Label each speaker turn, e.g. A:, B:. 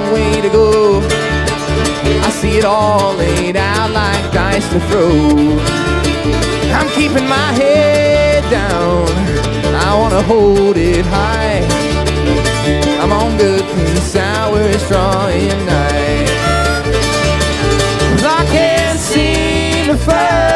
A: long way to go. I see it all laid out like dice to throw. I'm keeping my head down, I wanna hold it high. I'm on good peace, sour strawing night. I can't seem to find